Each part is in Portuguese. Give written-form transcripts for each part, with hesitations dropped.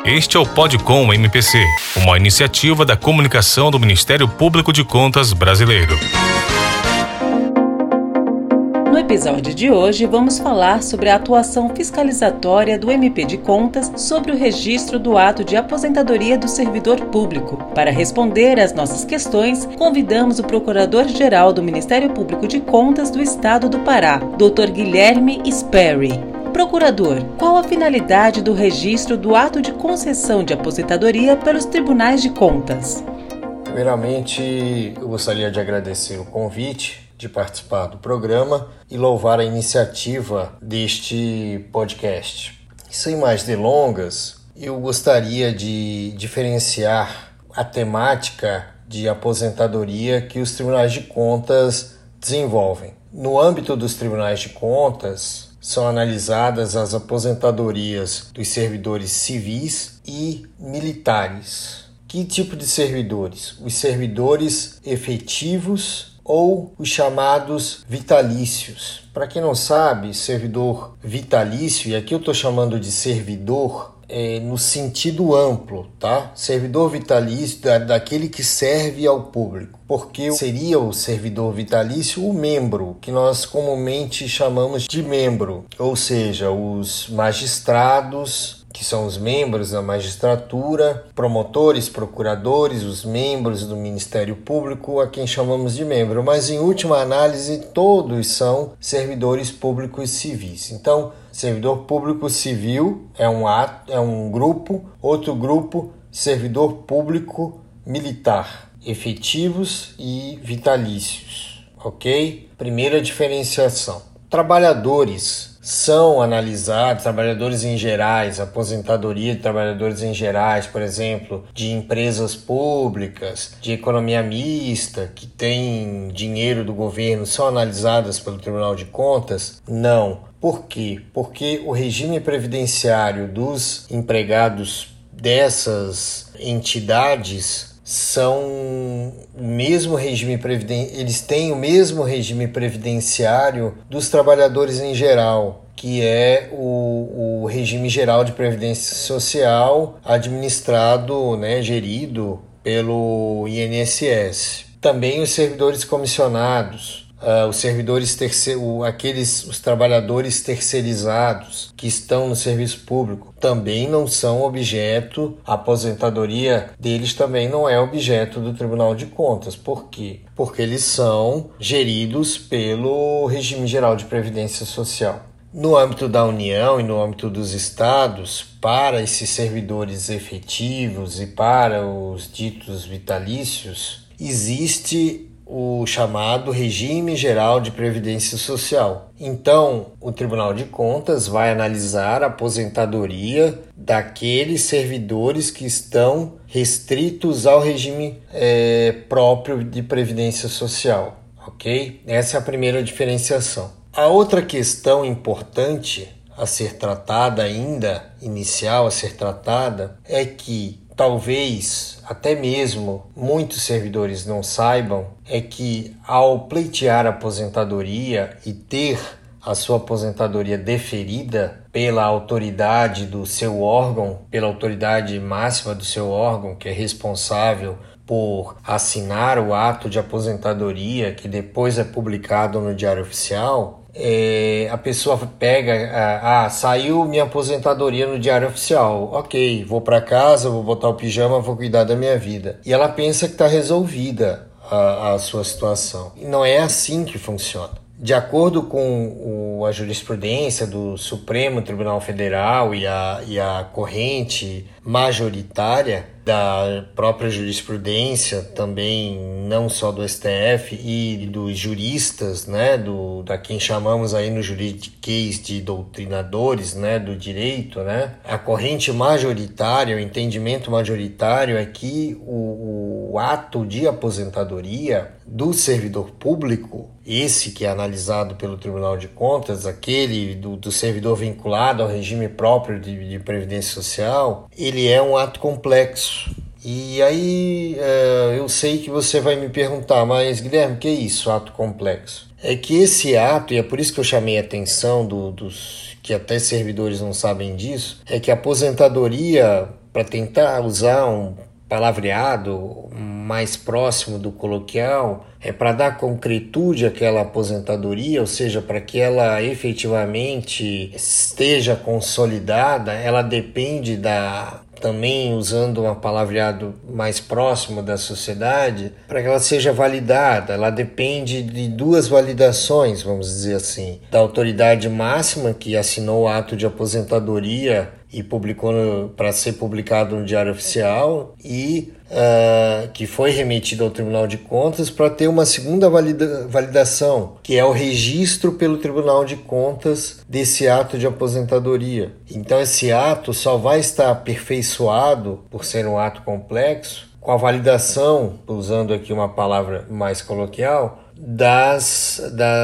Este é o Podcom MPC, uma iniciativa da comunicação do Ministério Público de Contas brasileiro. No episódio de hoje, vamos falar sobre a atuação fiscalizatória do MP de Contas sobre o registro do ato de aposentadoria do servidor público. Para responder às nossas questões, convidamos o Procurador-Geral do Ministério Público de Contas do Estado do Pará, Dr. Guilherme Sperry. Procurador, qual a finalidade do registro do ato de concessão de aposentadoria pelos tribunais de contas? Primeiramente, eu gostaria de agradecer o convite de participar do programa e louvar a iniciativa deste podcast. Sem mais delongas, eu gostaria de diferenciar a temática de aposentadoria que os tribunais de contas desenvolvem. No âmbito dos tribunais de contas, são analisadas as aposentadorias dos servidores civis e militares. Que tipo de servidores? Os servidores efetivos ou os chamados vitalícios. Para quem não sabe, servidor vitalício, e aqui eu estou chamando de servidor no sentido amplo, tá? Servidor vitalício daquele que serve ao público, porque seria o servidor vitalício o membro, que nós comumente chamamos de membro, ou seja, os magistrados, que são os membros da magistratura, promotores, procuradores, os membros do Ministério Público, a quem chamamos de membro. Mas, em última análise, todos são servidores públicos civis. Então, servidor público civil é um grupo, outro grupo, servidor público militar, efetivos e vitalícios, ok? Primeira diferenciação. Trabalhadores são analisados, trabalhadores em gerais, aposentadoria de trabalhadores em gerais, por exemplo, de empresas públicas, de economia mista, que tem dinheiro do governo, são analisadas pelo Tribunal de Contas? Não. Por quê? Porque o regime previdenciário dos empregados dessas entidades são o mesmo regime eles têm o mesmo regime previdenciário dos trabalhadores em geral, que é o regime geral de previdência social administrado, gerido pelo INSS. Também os servidores comissionados, os trabalhadores terceirizados que estão no serviço público também não são objeto, a aposentadoria deles também não é objeto do Tribunal de Contas. Por quê? Porque eles são geridos pelo regime geral de previdência social. No âmbito da União e no âmbito dos estados, para esses servidores efetivos e para os ditos vitalícios, existe o chamado Regime Geral de Previdência Social. Então, o Tribunal de Contas vai analisar a aposentadoria daqueles servidores que estão restritos ao regime próprio de Previdência Social, ok? Essa é a primeira diferenciação. A outra questão importante a ser tratada ainda, inicial a ser tratada, é que talvez até mesmo muitos servidores não saibam, é que ao pleitear a aposentadoria e ter a sua aposentadoria deferida pela autoridade do seu órgão, pela autoridade máxima do seu órgão, que é responsável por assinar o ato de aposentadoria, que depois é publicado no Diário Oficial, a pessoa pega, saiu minha aposentadoria no Diário Oficial, ok, vou para casa, vou botar o pijama, vou cuidar da minha vida. E ela pensa que está resolvida a sua situação. E não é assim que funciona. De acordo com a jurisprudência do Supremo Tribunal Federal e a corrente majoritária da própria jurisprudência, também não só do STF e dos juristas, da quem chamamos aí no juridiquês de doutrinadores, do direito, a corrente majoritária, o entendimento majoritário é que o ato de aposentadoria do servidor público, esse que é analisado pelo Tribunal de Contas, aquele do servidor vinculado ao regime próprio de Previdência Social, ele é um ato complexo. E aí eu sei que você vai me perguntar, mas Guilherme, o que é isso, ato complexo? É que esse ato, e é por isso que eu chamei a atenção dos que até servidores não sabem disso, é que a aposentadoria para tentar usar um palavreado mais próximo do coloquial, é para dar concretude àquela aposentadoria, ou seja, para que ela efetivamente esteja consolidada, ela depende também usando um palavreado mais próximo da sociedade, para que ela seja validada, ela depende de duas validações, vamos dizer assim, da autoridade máxima que assinou o ato de aposentadoria e publicou para ser publicado no Diário Oficial e que foi remetido ao Tribunal de Contas, para ter uma segunda validação, que é o registro pelo Tribunal de Contas desse ato de aposentadoria. Então esse ato só vai estar aperfeiçoado, por ser um ato complexo, com a validação, usando aqui uma palavra mais coloquial, das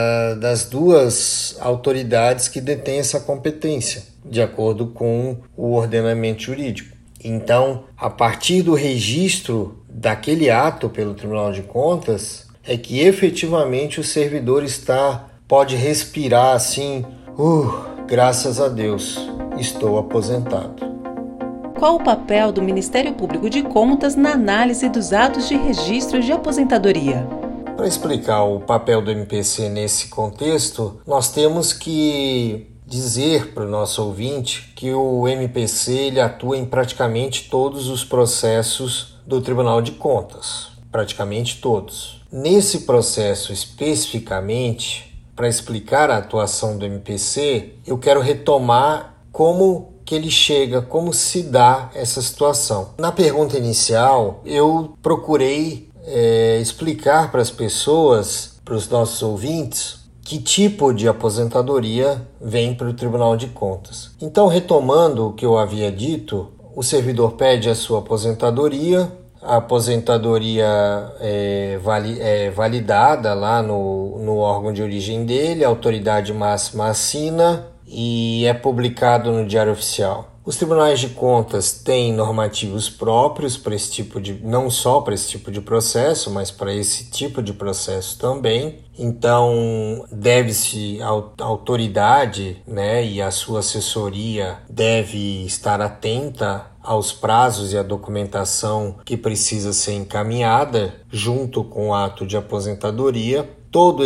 duas autoridades que detêm essa competência, de acordo com o ordenamento jurídico. Então, a partir do registro daquele ato pelo Tribunal de Contas, é que efetivamente o servidor pode respirar assim, graças a Deus, estou aposentado. Qual o papel do Ministério Público de Contas na análise dos atos de registro de aposentadoria? Para explicar o papel do MPC nesse contexto, nós temos que dizer para o nosso ouvinte que o MPC ele atua em praticamente todos os processos do Tribunal de Contas, praticamente todos. Nesse processo especificamente, para explicar a atuação do MPC, eu quero retomar como que ele chega, como se dá essa situação. Na pergunta inicial, eu procurei explicar para as pessoas, para os nossos ouvintes, que tipo de aposentadoria vem para o Tribunal de Contas. Então, retomando o que eu havia dito, o servidor pede a sua aposentadoria, a aposentadoria é validada lá no órgão de origem dele, a autoridade máxima assina e é publicado no Diário Oficial. Os tribunais de contas têm normativos próprios para esse tipo não só para esse tipo de processo, mas para esse tipo de processo também. Então, deve-se a autoridade, e a sua assessoria deve estar atenta aos prazos e à documentação que precisa ser encaminhada junto com o ato de aposentadoria. Toda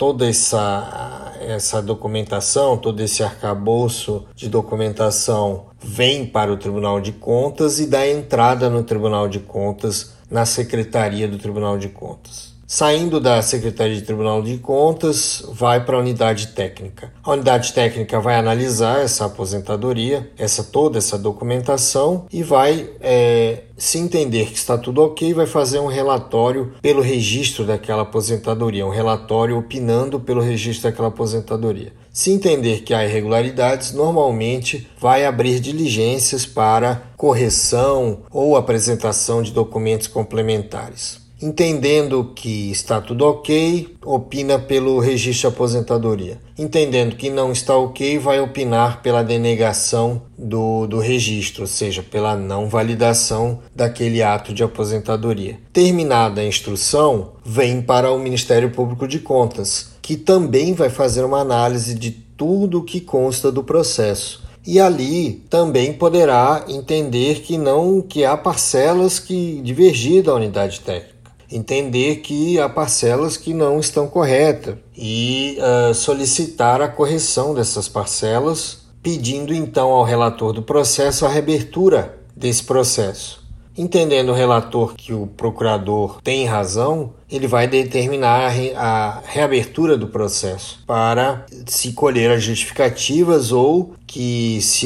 essa documentação, todo esse arcabouço de documentação vem para o Tribunal de Contas e dá entrada no Tribunal de Contas, na Secretaria do Tribunal de Contas. Saindo da Secretaria de Tribunal de Contas, vai para a unidade técnica. A unidade técnica vai analisar essa aposentadoria, toda essa documentação e vai, se entender que está tudo ok, vai fazer um relatório pelo registro daquela aposentadoria, um relatório opinando pelo registro daquela aposentadoria. Se entender que há irregularidades, normalmente vai abrir diligências para correção ou apresentação de documentos complementares. Entendendo que está tudo ok, opina pelo registro de aposentadoria. Entendendo que não está ok, vai opinar pela denegação do registro, ou seja, pela não validação daquele ato de aposentadoria. Terminada a instrução, vem para o Ministério Público de Contas, que também vai fazer uma análise de tudo o que consta do processo. E ali também poderá entender que há parcelas que divergem da unidade técnica. Entender que há parcelas que não estão corretas e solicitar a correção dessas parcelas, pedindo então ao relator do processo a reabertura desse processo. Entendendo o relator que o procurador tem razão, ele vai determinar a reabertura do processo para se colher as justificativas ou que se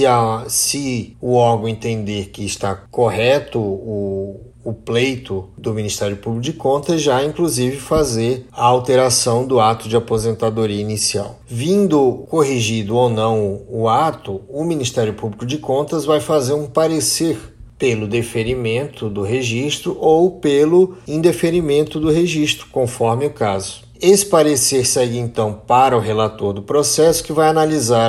o órgão entender que está correto o pleito do Ministério Público de Contas, já inclusive fazer a alteração do ato de aposentadoria inicial. Vindo corrigido ou não o ato, o Ministério Público de Contas vai fazer um parecer pelo deferimento do registro ou pelo indeferimento do registro, conforme o caso. Esse parecer segue então para o relator do processo, que vai analisar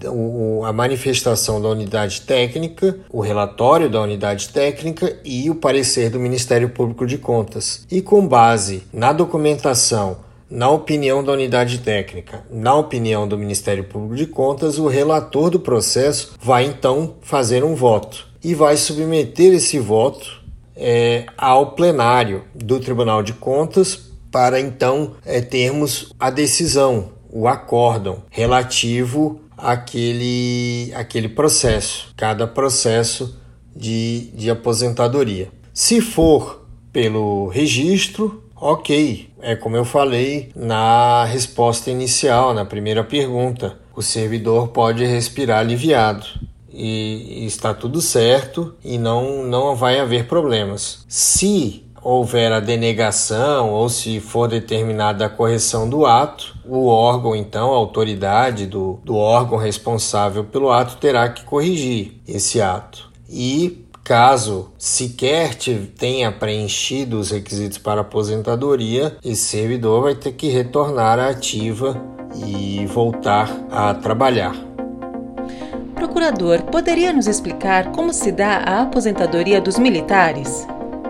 a manifestação da unidade técnica, o relatório da unidade técnica e o parecer do Ministério Público de Contas. E com base na documentação, na opinião da unidade técnica, na opinião do Ministério Público de Contas, o relator do processo vai então fazer um voto. e vai submeter esse voto ao plenário do Tribunal de Contas para então termos a decisão, o acórdão relativo àquele processo, cada processo de aposentadoria. Se for pelo registro, ok, é como eu falei na resposta inicial, na primeira pergunta, o servidor pode respirar aliviado e está tudo certo e não vai haver problemas. Se houver a denegação ou se for determinada a correção do ato, o órgão, então, a autoridade do órgão responsável pelo ato terá que corrigir esse ato. E caso sequer tenha preenchido os requisitos para aposentadoria, esse servidor vai ter que retornar à ativa e voltar a trabalhar. Procurador, poderia nos explicar como se dá a aposentadoria dos militares?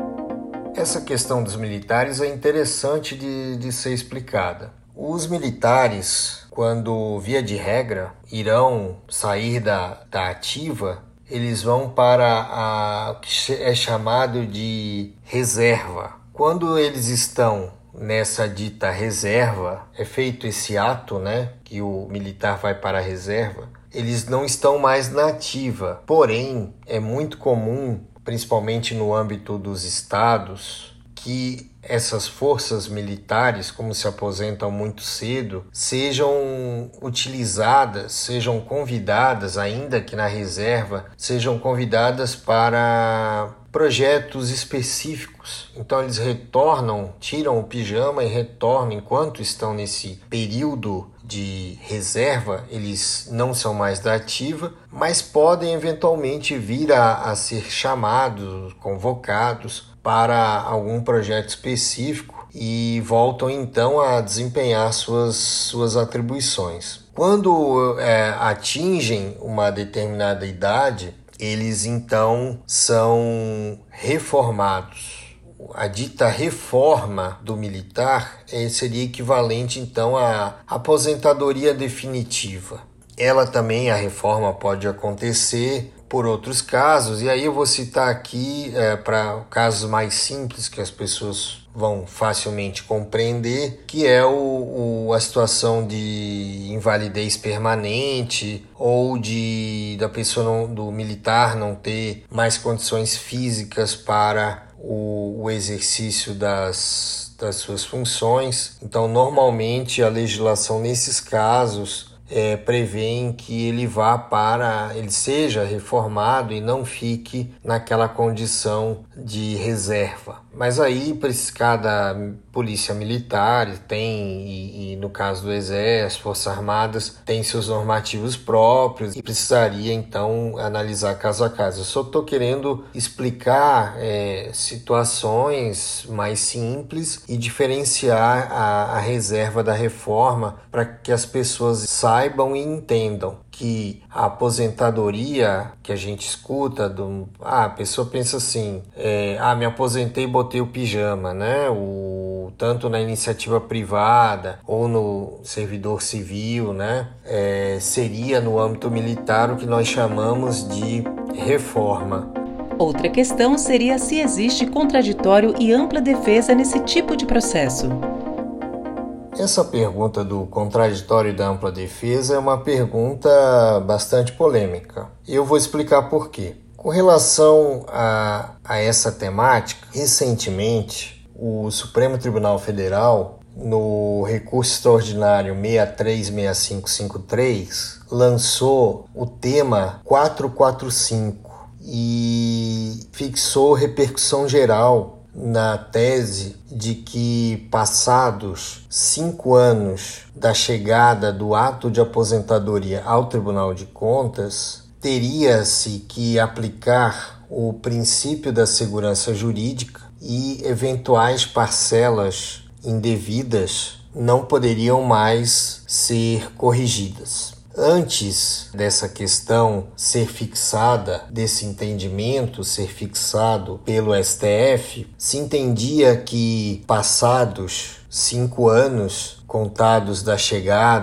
Essa questão dos militares é interessante de ser explicada. Os militares, quando, via de regra, irão sair da ativa, eles vão para o que é chamado de reserva. Quando eles estão nessa dita reserva, é feito esse ato, que o militar vai para a reserva, eles não estão mais na ativa. Porém, é muito comum, principalmente no âmbito dos estados, que essas forças militares, como se aposentam muito cedo, sejam utilizadas, sejam convidadas, ainda que na reserva, sejam convidadas para projetos específicos. Então eles retornam, tiram o pijama e retornam. Enquanto estão nesse período de reserva, eles não são mais da ativa, mas podem eventualmente vir a ser chamados, convocados para algum projeto específico e voltam então a desempenhar suas atribuições. Quando atingem uma determinada idade, eles então são reformados. A dita reforma do militar seria equivalente então à aposentadoria definitiva. Ela também, a reforma pode acontecer por outros casos, e aí eu vou citar aqui para casos mais simples que as pessoas vão facilmente compreender, que é a situação de invalidez permanente ou da pessoa do militar não ter mais condições físicas para o exercício das suas funções. Então, normalmente, a legislação nesses casos prevê que ele seja reformado e não fique naquela condição de reserva. Mas aí, cada polícia militar tem, e no caso do Exército, Forças Armadas, tem seus normativos próprios e precisaria, então, analisar caso a caso. Eu só estou querendo explicar situações mais simples e diferenciar a reserva da reforma para que as pessoas saibam e entendam que a aposentadoria que a gente escuta, a pessoa pensa assim, me aposentei e botei o pijama, tanto na iniciativa privada ou no servidor civil, seria no âmbito militar o que nós chamamos de reforma. Outra questão seria se existe contraditório e ampla defesa nesse tipo de processo. Essa pergunta do contraditório e da ampla defesa é uma pergunta bastante polêmica. Eu vou explicar por quê. Com relação a essa temática, recentemente, o Supremo Tribunal Federal, no recurso extraordinário 636553, lançou o tema 445 e fixou repercussão geral na tese de que, passados 5 anos da chegada do ato de aposentadoria ao Tribunal de Contas, teria-se que aplicar o princípio da segurança jurídica e eventuais parcelas indevidas não poderiam mais ser corrigidas. Antes dessa questão ser fixada, desse entendimento ser fixado pelo STF, se entendia que, passados 5 anos contados da chegada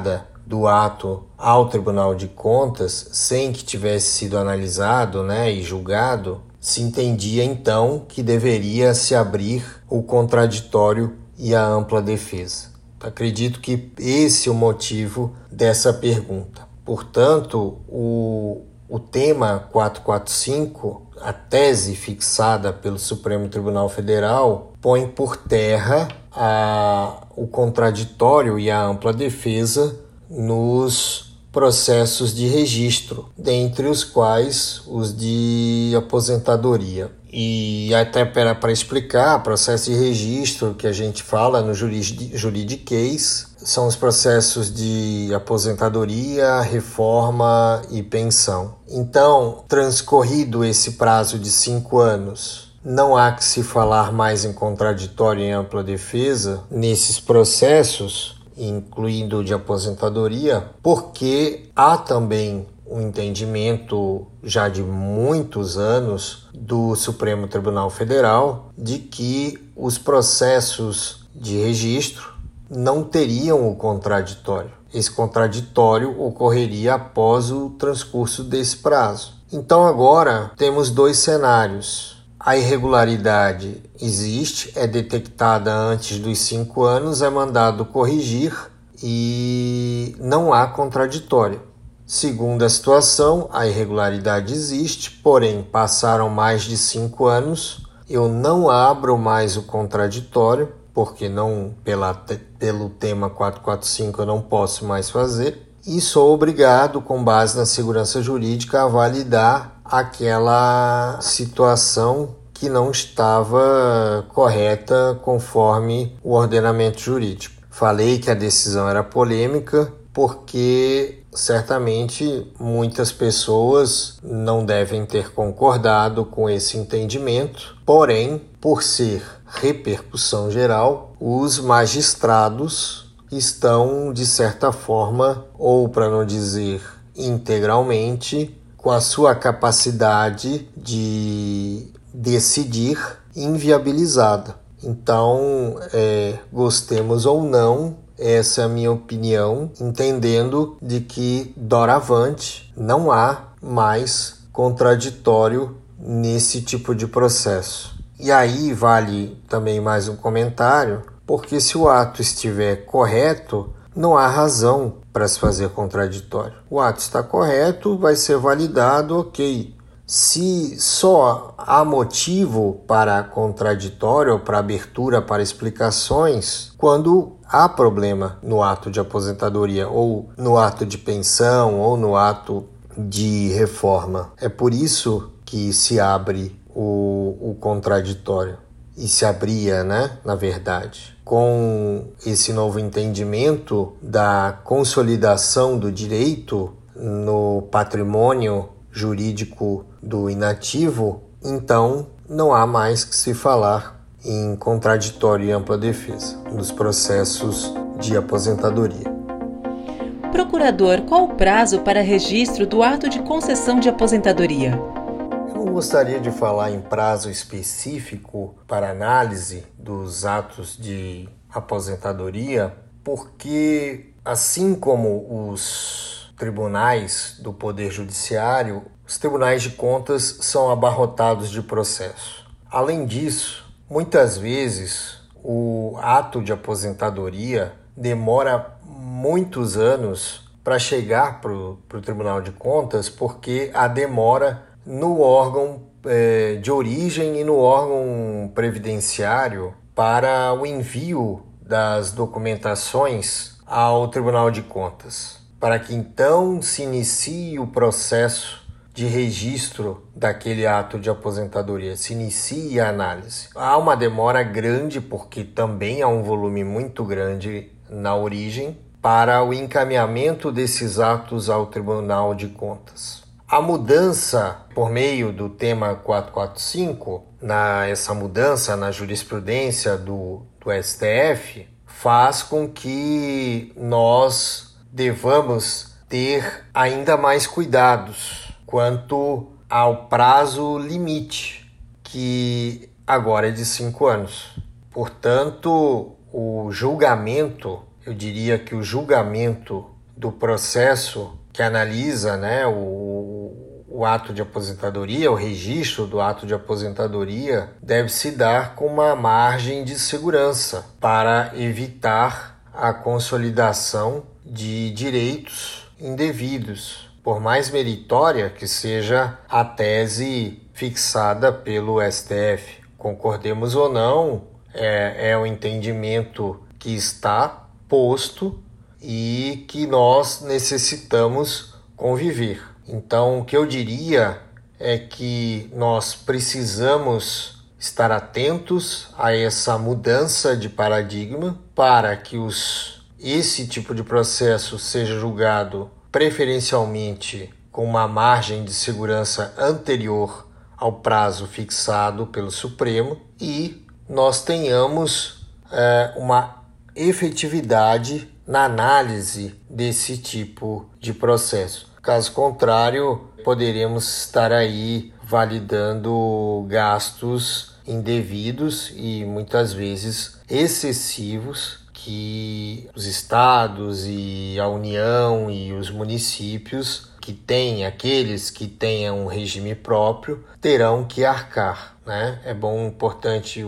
do ato ao Tribunal de Contas, sem que tivesse sido analisado, e julgado, se entendia então que deveria se abrir o contraditório e a ampla defesa. Acredito que esse é o motivo dessa pergunta. Portanto, o tema 445, a tese fixada pelo Supremo Tribunal Federal, põe por terra o contraditório e a ampla defesa nos processos de registro, dentre os quais os de aposentadoria. E até para explicar, processo de registro que a gente fala no juridiquês são os processos de aposentadoria, reforma e pensão. Então, transcorrido esse prazo de 5 anos, não há que se falar mais em contraditório e em ampla defesa nesses processos, incluindo o de aposentadoria, porque há também um entendimento já de muitos anos do Supremo Tribunal Federal de que os processos de registro não teriam o contraditório. Esse contraditório ocorreria após o transcurso desse prazo. Então agora temos 2 cenários. A irregularidade existe, é detectada antes dos 5 anos, é mandado corrigir e não há contraditório. Segunda situação, a irregularidade existe, porém passaram mais de 5 anos, eu não abro mais o contraditório, porque pelo tema 445 eu não posso mais fazer, e sou obrigado, com base na segurança jurídica, a validar aquela situação que não estava correta conforme o ordenamento jurídico. Falei que a decisão era polêmica porque certamente muitas pessoas não devem ter concordado com esse entendimento, porém, por ser repercussão geral, os magistrados estão, de certa forma, ou para não dizer integralmente, com a sua capacidade de decidir inviabilizada. Então, gostemos ou não, essa é a minha opinião, entendendo de que doravante não há mais contraditório nesse tipo de processo. E aí vale também mais um comentário, porque se o ato estiver correto, não há razão para se fazer contraditório. O ato está correto, vai ser validado, ok. Se só há motivo para contraditório ou para abertura para explicações, quando há problema no ato de aposentadoria ou no ato de pensão ou no ato de reforma. É por isso que se abre o contraditório. E se abria, na verdade. Com esse novo entendimento da consolidação do direito no patrimônio jurídico do inativo, então não há mais que se falar em contraditório e ampla defesa nos processos de aposentadoria. Procurador, qual o prazo para registro do ato de concessão de aposentadoria? Eu não gostaria de falar em prazo específico para análise dos atos de aposentadoria, porque assim como os tribunais do Poder Judiciário, os tribunais de contas são abarrotados de processo. Além disso, muitas vezes o ato de aposentadoria demora muitos anos para chegar para o Tribunal de Contas, porque a demora no órgão de origem e no órgão previdenciário para o envio das documentações ao Tribunal de Contas, para que então se inicie o processo de registro daquele ato de aposentadoria, se inicie a análise. Há uma demora grande, porque também há um volume muito grande na origem, para o encaminhamento desses atos ao Tribunal de Contas. A mudança por meio do tema 445, essa mudança na jurisprudência do STF, faz com que nós devamos ter ainda mais cuidados quanto ao prazo limite, que agora é de 5 anos. Portanto, eu diria que o julgamento do processo que analisa, né, o ato de aposentadoria, o registro do ato de aposentadoria, deve se dar com uma margem de segurança para evitar a consolidação de direitos indevidos, por mais meritória que seja a tese fixada pelo STF. Concordemos ou não, é o entendimento que está posto e que nós necessitamos conviver. Então, o que eu diria é que nós precisamos estar atentos a essa mudança de paradigma para que esse tipo de processo seja julgado preferencialmente com uma margem de segurança anterior ao prazo fixado pelo Supremo e nós tenhamos uma efetividade na análise desse tipo de processo. Caso contrário, poderemos estar aí validando gastos indevidos e muitas vezes excessivos que os estados e a União e os municípios aqueles que tenham um regime próprio, terão que arcar, né? É importante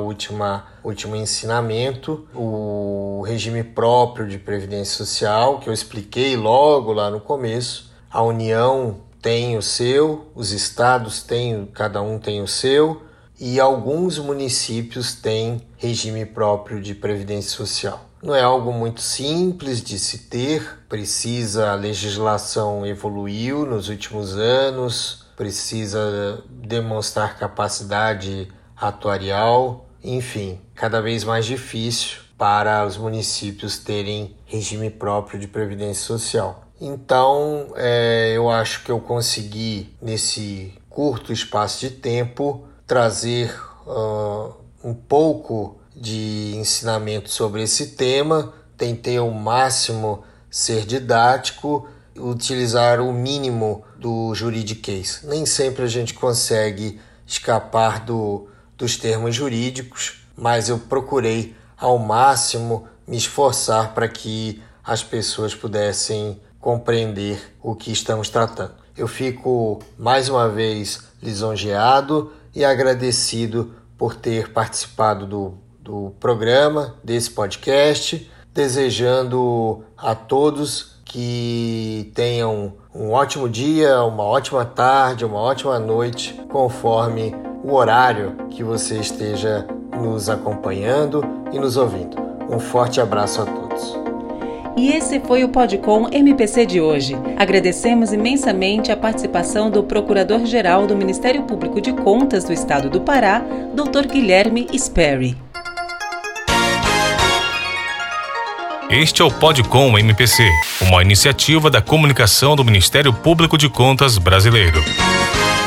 último ensinamento, o regime próprio de previdência social, que eu expliquei logo lá no começo. A União tem o seu, os estados cada um tem o seu, e alguns municípios têm regime próprio de previdência social. Não é algo muito simples de se ter, a legislação evoluiu nos últimos anos, precisa demonstrar capacidade atuarial, enfim, cada vez mais difícil para os municípios terem regime próprio de previdência social. Então, eu acho que eu consegui, nesse curto espaço de tempo, trazer um pouco de ensinamento sobre esse tema. Tentei ao máximo ser didático, utilizar o mínimo do juridiquês. Nem sempre a gente consegue escapar dos termos jurídicos, mas eu procurei ao máximo me esforçar para que as pessoas pudessem compreender o que estamos tratando. Eu fico mais uma vez lisonjeado e agradecido por ter participado do programa, desse podcast, desejando a todos que tenham um ótimo dia, uma ótima tarde, uma ótima noite, conforme o horário que você esteja nos acompanhando e nos ouvindo. Um forte abraço a todos. E esse foi o Podcom MPC de hoje. Agradecemos imensamente a participação do Procurador-Geral do Ministério Público de Contas do Estado do Pará, Dr. Guilherme Sperry. Este é o Podcom MPC, uma iniciativa da comunicação do Ministério Público de Contas brasileiro.